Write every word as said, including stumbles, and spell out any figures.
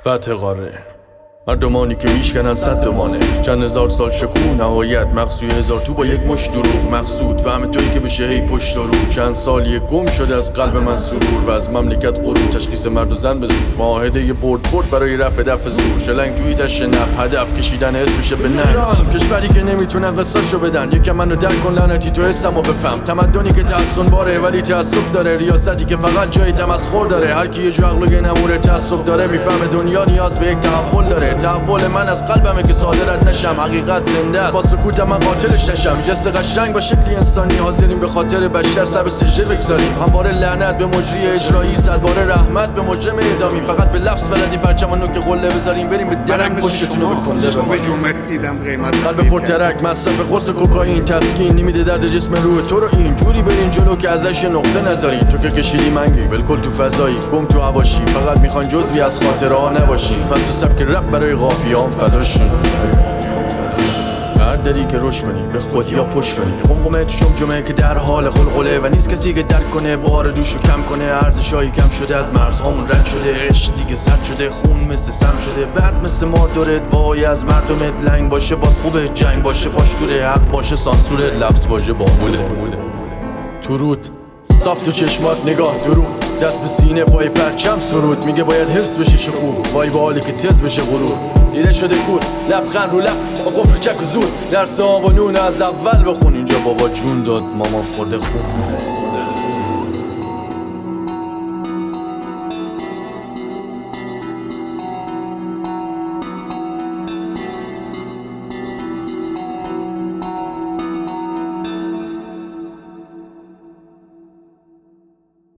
فتح قاره مردمانی که ایش کنن صد دمانه چند هزار سال شکوه نهایت مقصوی هزار تو با یک مش دروغ مقصود فهم تویی که بشه هی پشت رو چند سالی گم شده از قلب من سرور و از مملکت غرور تشخیص مرد و زن به زور معاهده ی برد برد برای رفع دفع زور شلنگ توی تش نف هدف کشیدن اسمشه به ننگ کشوری که نمیتونن قصاشو بدن یکم منو درک کن لعنتی تو حسمو بفهم تمدنی که تحسن باره ولی تاسف داره ریاستی که فقط جای تمسخر داره هر کی یه جو عقل و یه نمور تعصب داره میفهمه دنیا نیاز به یک تحول داره تحول من از قلبمه که صادرت نشم حقیقت زنده است با سکوتم من قاتلش نشم جس قشنگ با شکلی انسانی حاضرین به خاطر بشر سر به سجده بگذاریم همواره لعنت به مجری اجرایی صد باره رحمت به مجرم اعدامی فقط به لفظ بلدی پرچمانو که قله بذاریم بریم به درنگ پشتتونو به کنده بمانیم قلب پرترک مصرف قرص کوکائین تسکین نمیده درد جسم روح تو رو این جوری برین جلو که ازش یه نقطه نذارین تو که کشیدی منگی بالکل تو فضایی گم تو هواشی فقط میخوان جزوی از خاطره ها نباشی پس تو سبک رپ برای قافیه‌ام فداشین هر دری که روش کنی به خودی یا پشت کنی قمقمه تو جمجمه که در حال قلقله و نیست کسی که درک کنه بار جوشو کم کنه ارزشایی کم شده از مرزهامون رد شده عشق دیگه سرد شده خون مثل سم شده بعد مثل مار دارد وای از مردمت لنگ باشه باد خوبه جنگ باشه پاشتوره حق باشه سانسور لفظ واژه باموله تو رود صاف تو چشمات نگاه درو دست به سینه پای پرچم سرود میگه باید حفظ بشه شکوه وای با حالی که تز بشه غرور دیده شده کور لبخند رو لب با قفل چک و زور درس آب و نون از اول بخون اینجا بابا جون داد ماما خورده خوب